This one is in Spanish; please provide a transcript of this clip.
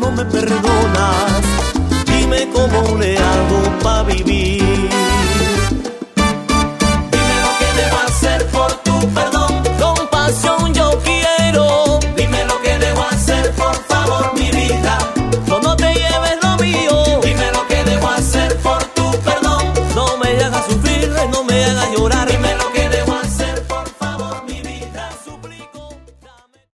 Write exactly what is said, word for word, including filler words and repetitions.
no me perdonas, dime cómo le hago para